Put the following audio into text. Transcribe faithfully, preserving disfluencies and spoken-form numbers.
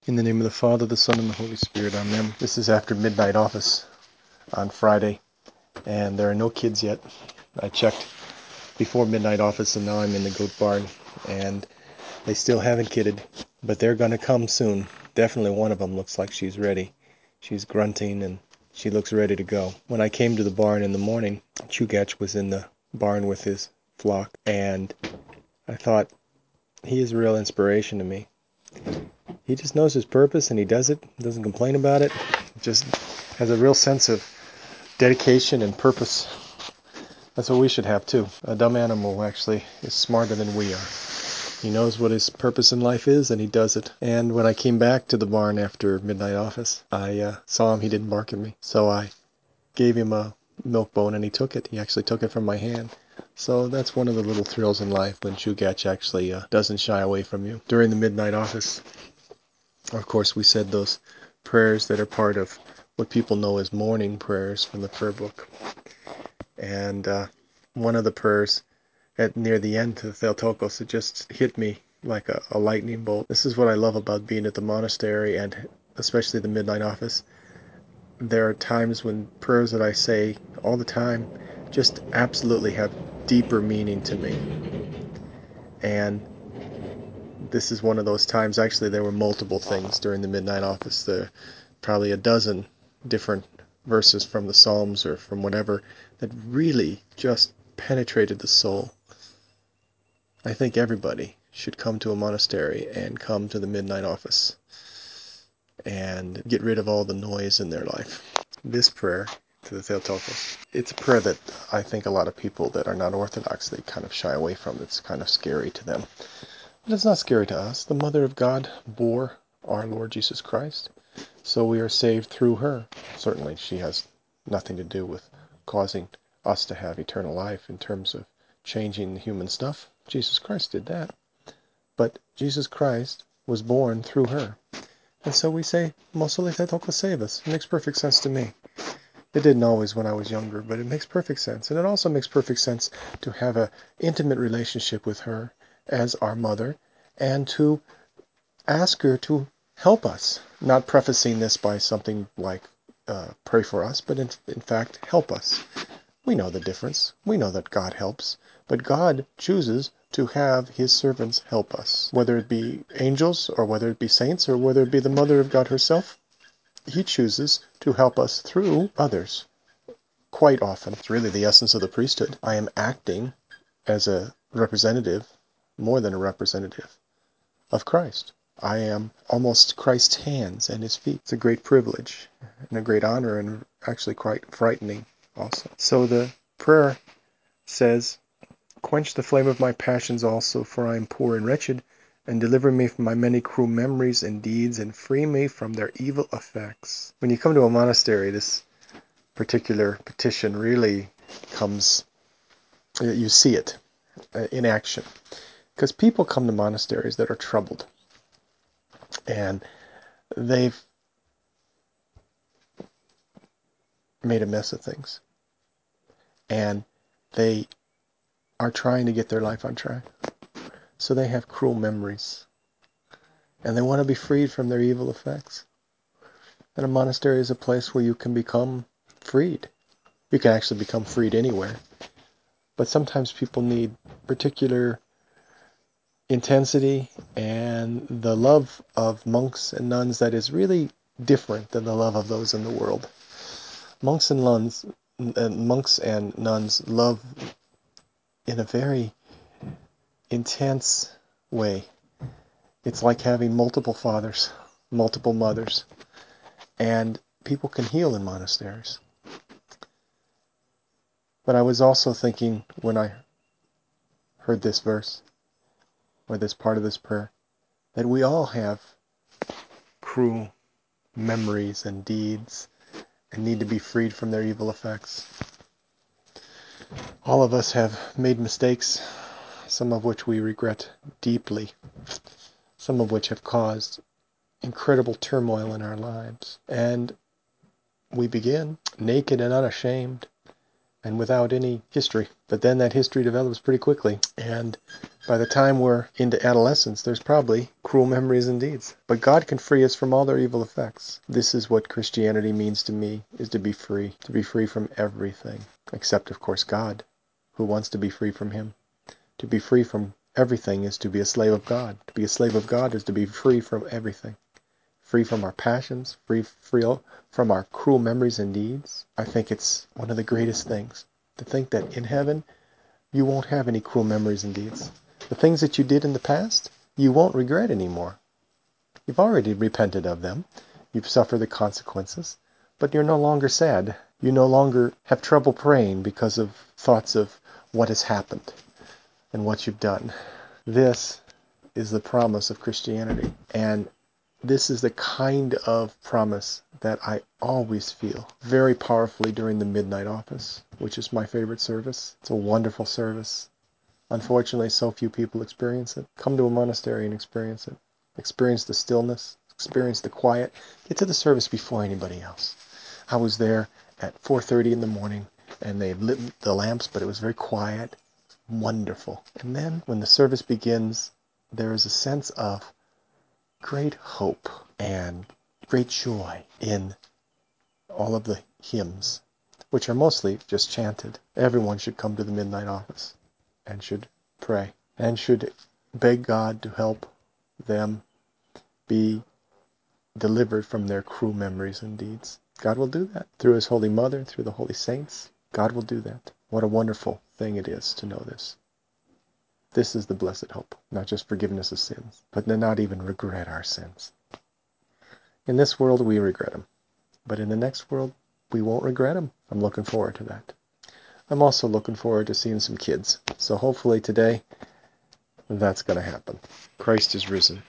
In the name of the Father, the Son, and the Holy Spirit, Amen. This is after midnight office on Friday, and there are no kids yet. I checked before midnight office, and now I'm in the goat barn, and they still haven't kidded, but they're going to come soon. Definitely one of them looks like she's ready. She's grunting, and she looks ready to go. When I came to the barn in the morning, Chugach was in the barn with his flock, and I thought, he is a real inspiration to me. He just knows his purpose and he does it, doesn't complain about it, just has a real sense of dedication and purpose. That's what we should have too. A dumb animal actually is smarter than we are. He knows what his purpose in life is and he does it. And when I came back to the barn after midnight office, I uh, saw him. He didn't bark at me. So I gave him a milk bone and he took it. He actually took it from my hand. So that's one of the little thrills in life when Chugach actually uh, doesn't shy away from you. During the midnight office, of course, we said those prayers that are part of what people know as morning prayers from the prayer book. And uh, one of the prayers at near the end to the Theotokos, it just hit me like a, a lightning bolt. This is what I love about being at the monastery and especially the midnight office. There are times when prayers that I say all the time just absolutely have deeper meaning to me. And this is one of those times. Actually, there were multiple things during the midnight office. There probably a dozen different verses from the Psalms or from whatever that really just penetrated the soul. I think everybody should come to a monastery and come to the midnight office and get rid of all the noise in their life. This prayer to the Theotokos, it's a prayer that I think a lot of people that are not Orthodox, they kind of shy away from. It's kind of scary to them. But it's not scary to us. The Mother of God bore our Lord Jesus Christ, so we are saved through her. Certainly she has nothing to do with causing us to have eternal life in terms of changing the human stuff. Jesus Christ did that. But Jesus Christ was born through her. And so we say, Mosole Theotokos Savus. It makes perfect sense to me. It didn't always when I was younger, but it makes perfect sense. And it also makes perfect sense to have an intimate relationship with her as our mother, and to ask her to help us. Not prefacing this by something like, uh, pray for us, but in, in fact, help us. We know the difference. We know that God helps, but God chooses to have his servants help us. Whether it be angels, or whether it be saints, or whether it be the Mother of God herself, he chooses to help us through others. Quite often, it's really the essence of the priesthood. I am acting as a representative, more than a representative, of Christ. I am almost Christ's hands and his feet. It's a great privilege and a great honor, and actually quite frightening also. So the prayer says, quench the flame of my passions also, for I am poor and wretched, and deliver me from my many cruel memories and deeds, and free me from their evil effects. When you come to a monastery, this particular petition really comes, you see it in action. Because people come to monasteries that are troubled, and they've made a mess of things, and they are trying to get their life on track. So they have cruel memories, and they want to be freed from their evil effects. And a monastery is a place where you can become freed. You can actually become freed anywhere. But sometimes people need particular intensity and the love of monks and nuns that is really different than the love of those in the world. Monks and nuns, and monks and nuns love in a very intense way. It's like having multiple fathers, multiple mothers, and people can heal in monasteries. But I was also thinking when I heard this verse, or this part of this prayer, that we all have cruel memories and deeds and need to be freed from their evil effects. All of us have made mistakes, some of which we regret deeply, some of which have caused incredible turmoil in our lives. And we begin naked and unashamed, and without any history. But then that history develops pretty quickly, and by the time we're into adolescence, there's probably cruel memories and deeds. But God can free us from all their evil effects. This is what Christianity means to me, is to be free, to be free from everything, except, of course, God, who wants to be free from him. To be free from everything is to be a slave of God. To be a slave of God is to be free from everything. Free from our passions, free, free from our cruel memories and deeds. I think it's one of the greatest things to think that in heaven you won't have any cruel memories and deeds. The things that you did in the past, you won't regret anymore. You've already repented of them. You've suffered the consequences, but you're no longer sad. You no longer have trouble praying because of thoughts of what has happened and what you've done. This is the promise of Christianity, and this is the kind of promise that I always feel very powerfully during the midnight office, which is my favorite service. It's a wonderful service. Unfortunately, so few people experience it. Come to a monastery and experience it. Experience the stillness, experience the quiet. Get to the service before anybody else. I was there at four thirty in the morning, and they lit the lamps, but it was very quiet. Wonderful. And then when the service begins, there is a sense of great hope and great joy in all of the hymns, which are mostly just chanted. Everyone should come to the midnight office and should pray and should beg God to help them be delivered from their cruel memories and deeds. God will do that through his Holy Mother, through the holy saints. God will do that. What a wonderful thing it is to know this. This is the blessed hope, not just forgiveness of sins, but to not even regret our sins. In this world, we regret them, but in the next world, we won't regret them. I'm looking forward to that. I'm also looking forward to seeing some kids, so hopefully today, that's going to happen. Christ is risen.